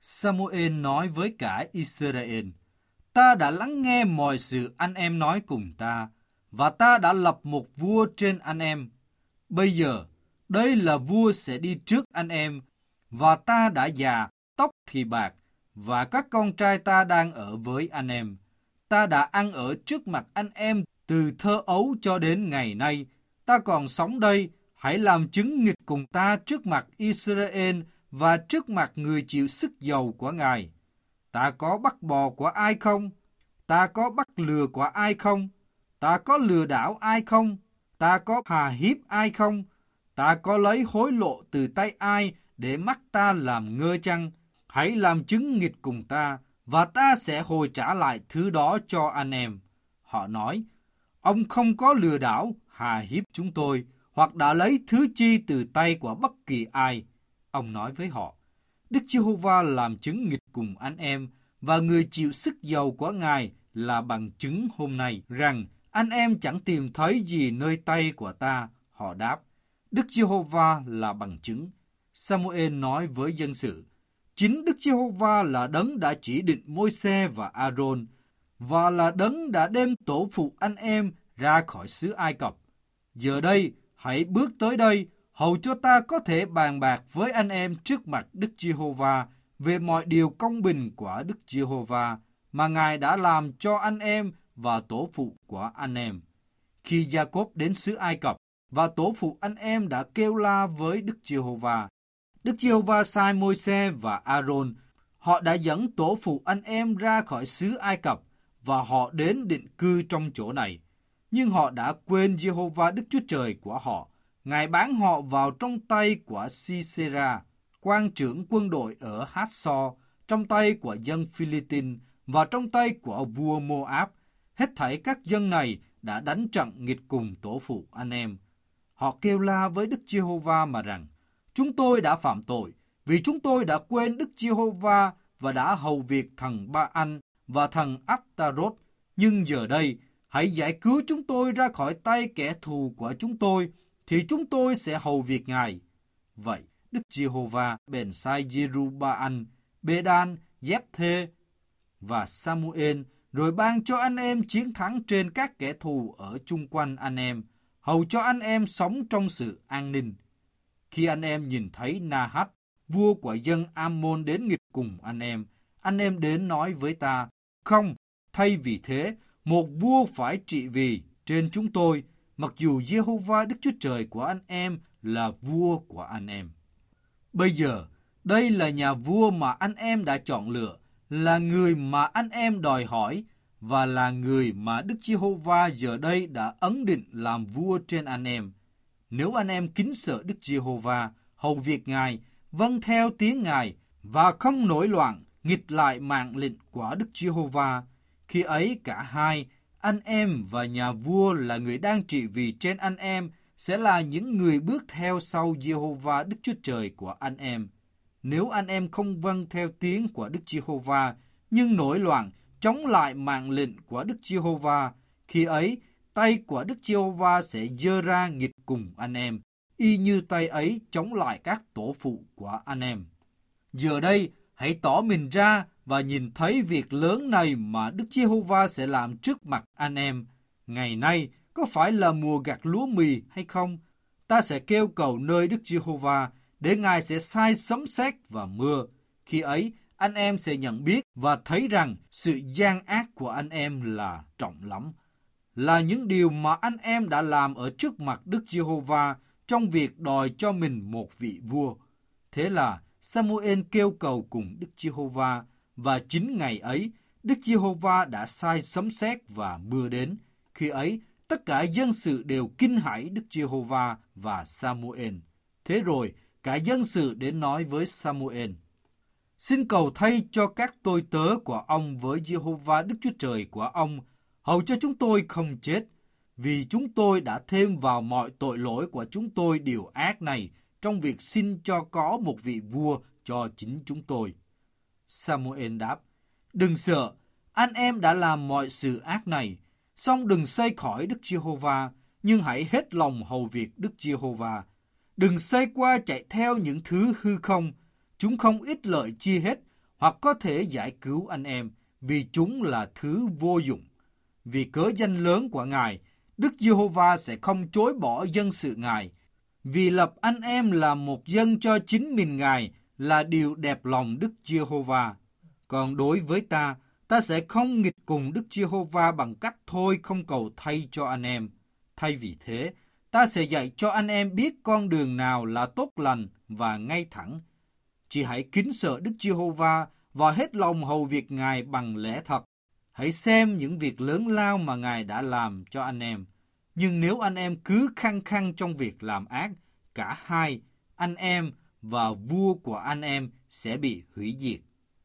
Sa-mu-ên nói với cả Israel: Ta đã lắng nghe mọi sự anh em nói cùng ta, và ta đã lập một vua trên anh em. Bây giờ, đây là vua sẽ đi trước anh em, và ta đã già, tóc thì bạc, và các con trai ta đang ở với anh em. Ta đã ăn ở trước mặt anh em từ thơ ấu cho đến ngày nay. Ta còn sống đây, hãy làm chứng nghịch cùng ta trước mặt Israel và trước mặt người chịu sức dầu của Ngài. Ta có bắt bò của ai không? Ta có bắt lừa của ai không? Ta có lừa đảo ai không? Ta có hà hiếp ai không? Ta có lấy hối lộ từ tay ai để mắt ta làm ngơ chăng? Hãy làm chứng nghịch cùng ta, và ta sẽ hồi trả lại thứ đó cho anh em. Họ nói: Ông không có lừa đảo, hà hiếp chúng tôi, hoặc đã lấy thứ chi từ tay của bất kỳ ai. Ông nói với họ: Đức Giê-hô-va làm chứng nghịch cùng anh em, và người chịu sức dầu của Ngài là bằng chứng hôm nay rằng anh em chẳng tìm thấy gì nơi tay của ta. Họ đáp: Đức Giê-hô-va là bằng chứng. Sa-mu-ên nói với dân sự: Chính Đức Giê-hô-va là đấng đã chỉ định Môi-se và A-rôn, và là đấng đã đem tổ phụ anh em ra khỏi xứ Ai Cập. Giờ đây, hãy bước tới đây, hầu cho ta có thể bàn bạc với anh em trước mặt Đức Giê-hô-va về mọi điều công bình của Đức Giê-hô-va mà Ngài đã làm cho anh em và tổ phụ của anh em. Khi Gia-cốp đến xứ Ai Cập, và tổ phụ anh em đã kêu la với Đức Giê-hô-va, Đức Giê-hô-va sai Môi-se và A-rôn. Họ đã dẫn tổ phụ anh em ra khỏi xứ Ai Cập, và họ đến định cư trong chỗ này. Nhưng họ đã quên Giê-hô-va Đức Chúa Trời của họ. Ngài bán họ vào trong tay của Si-sê-ra, quan trưởng quân đội ở Hát-so, trong tay của dân Phi-li-tin và trong tay của vua Mô-áp. Hết thảy các dân này đã đánh trận nghịch cùng tổ phụ anh em. Họ kêu la với Đức Giê-hô-va mà rằng: Chúng tôi đã phạm tội, vì chúng tôi đã quên Đức Giê-hô-va và đã hầu việc thần Ba-anh và thần Át-ta-rốt. Nhưng giờ đây, hãy giải cứu chúng tôi ra khỏi tay kẻ thù của chúng tôi, thì chúng tôi sẽ hầu việc Ngài. Vậy, Đức Giê-hô-va bèn sai Giê-ru-ba-anh, Bê-đan, Dép-thê và Sa-mu-ên, rồi ban cho anh em chiến thắng trên các kẻ thù ở chung quanh anh em, hầu cho anh em sống trong sự an ninh. Khi anh em nhìn thấy Na-hắt, vua của dân Am-môn đến nghịch cùng anh em đến nói với ta: Không, thay vì thế, một vua phải trị vì trên chúng tôi, mặc dù Giê-hô-va Đức Chúa Trời của anh em là vua của anh em. Bây giờ, đây là nhà vua mà anh em đã chọn lựa, là người mà anh em đòi hỏi, và là người mà Đức Giê-hô-va giờ đây đã ấn định làm vua trên anh em. Nếu anh em kính sợ Đức Giê-hô-va, hầu việc Ngài, vâng theo tiếng Ngài, và không nổi loạn, nghịch lại mạng lệnh của Đức Giê-hô-va, khi ấy cả hai, anh em và nhà vua là người đang trị vì trên anh em, sẽ là những người bước theo sau Giê-hô-va Đức Chúa Trời của anh em. Nếu anh em không vâng theo tiếng của Đức Giê-hô-va, nhưng nổi loạn, chống lại mạng lệnh của Đức Giê-hô-va, khi ấy, tay của Đức Giê-hô-va sẽ giơ ra nghịch cùng anh em, y như tay ấy chống lại các tổ phụ của anh em. Giờ đây, hãy tỏ mình ra và nhìn thấy việc lớn này mà Đức Giê-hô-va sẽ làm trước mặt anh em. Ngày nay, có phải là mùa gặt lúa mì hay không? Ta sẽ kêu cầu nơi Đức Giê-hô-va, để Ngài sẽ sai sấm sét và mưa. Khi ấy, anh em sẽ nhận biết và thấy rằng sự gian ác của anh em là trọng lắm. Là những điều mà anh em đã làm ở trước mặt Đức Giê-hô-va trong việc đòi cho mình một vị vua. Thế là Sa-mu-ên kêu cầu cùng Đức Giê-hô-va, và chính ngày ấy, Đức Giê-hô-va đã sai sấm sét và mưa đến. Khi ấy, tất cả dân sự đều kinh hãi Đức Giê-hô-va và Sa-mu-ên. Thế rồi, cả dân sự đến nói với Sa-mu-ên: Xin cầu thay cho các tôi tớ của ông với Giê-hô-va Đức Chúa Trời của ông, hầu cho chúng tôi không chết, vì chúng tôi đã thêm vào mọi tội lỗi của chúng tôi điều ác này trong việc xin cho có một vị vua cho chính chúng tôi. Sa-mu-ên đáp: Đừng sợ, anh em đã làm mọi sự ác này, song đừng xây khỏi Đức Giê-hô-va, nhưng hãy hết lòng hầu việc Đức Giê-hô-va. Đừng xây qua chạy theo những thứ hư không, chúng không ích lợi chi hết, hoặc có thể giải cứu anh em, vì chúng là thứ vô dụng. Vì cớ danh lớn của Ngài, Đức Giê-hô-va sẽ không chối bỏ dân sự Ngài. Vì lập anh em là một dân cho chính mình Ngài là điều đẹp lòng Đức Giê-hô-va. Còn đối với ta sẽ không nghịch cùng Đức Giê-hô-va bằng cách thôi không cầu thay cho anh em. Thay vì thế, ta sẽ dạy cho anh em biết con đường nào là tốt lành và ngay thẳng. Chỉ hãy kính sợ Đức Giê-hô-va và hết lòng hầu việc Ngài bằng lẽ thật. Hãy xem những việc lớn lao mà Ngài đã làm cho anh em. Nhưng nếu anh em cứ khăng khăng trong việc làm ác, cả hai, anh em và vua của anh em sẽ bị hủy diệt.